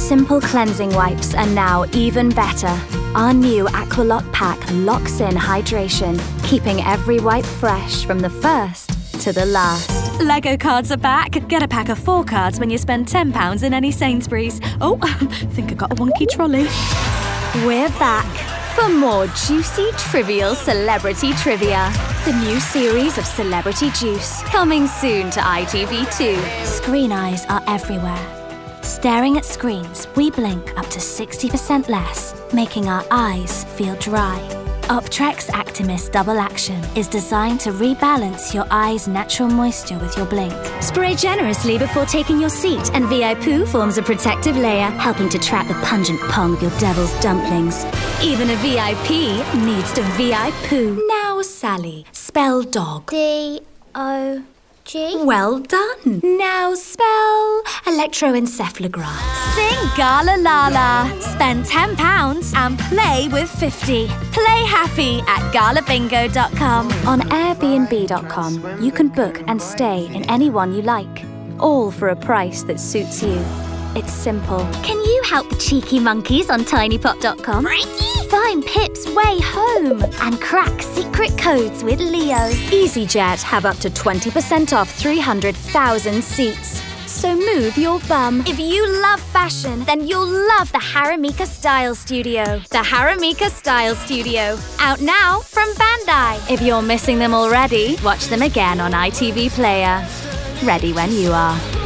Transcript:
simple cleansing wipes are now even better. Our new Aqualock pack locks in hydration, keeping every wipe fresh from the first to the last. Lego cards are back. Get a pack of 4 cards when you spend £10 in any Sainsbury's. Oh, think I got a wonky trolley. We're back for more juicy, trivial celebrity trivia. The new series of Celebrity Juice, coming soon to ITV2. Screen eyes are everywhere. Staring at screens, we blink up to 60% less, making our eyes feel dry. Optrex Actimist Double Action is designed to rebalance your eye's natural moisture with your blink. Spray generously before taking your seat, and VI Poo forms a protective layer, helping to trap the pungent pong of your devil's dumplings. Even a VIP needs to VI Poo. Now, Sally, spell dog. D-O-G? Well done. Now spell electroencephalograph. Sing Gala Lala. Spend £10 and play with 50. Play happy at galabingo.com. On Airbnb.com, you can book and stay in any one you like, all for a price that suits you. It's simple. Can you help the cheeky monkeys on tinypop.com? Find Pip's way home and crack secret codes with Leo. EasyJet have up to 20% off 300,000 seats. So move your bum. If you love fashion, then you'll love the Haramika Style Studio. The Haramika Style Studio. Out now from Bandai. If you're missing them already, watch them again on ITV Player. Ready when you are.